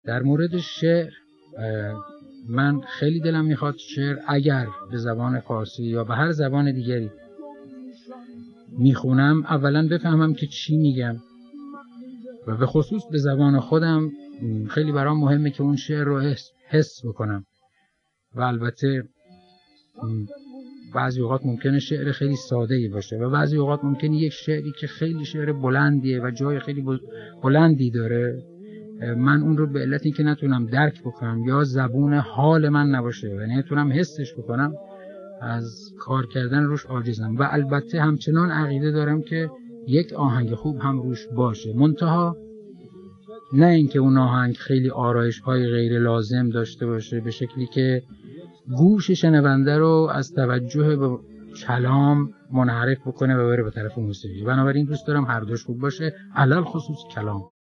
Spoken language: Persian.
در مورد شعر من خیلی دلم میخواد شعر اگر به زبان فارسی یا به هر زبان دیگری میخونم اولا بفهمم که چی میگم و به خصوص به زبان خودم خیلی برام مهمه که اون شعر رو حس بکنم. و البته بعضی اوقات ممکنه شعر خیلی ساده‌ای باشه و بعضی اوقات ممکنه یک شعری که خیلی شعر بلندیه و جای خیلی بلندی داره من اون رو به علت اینکه نتونم درک بکنم یا زبون حال من نباشه و نتونم حسش بکنم از کار کردن روش عاجزم. و البته همچنان عقیده دارم که یک آهنگ خوب هم روش باشه، منتها نه اینکه اون آهنگ خیلی آرایش‌های غیر لازم داشته باشه به شکلی که گوش شنونده رو از توجه به کلام منحرف بکنه و بره به طرف موسیقی. بنابراین دوست دارم هر دوش خوب باشه، علل خصوص کلام.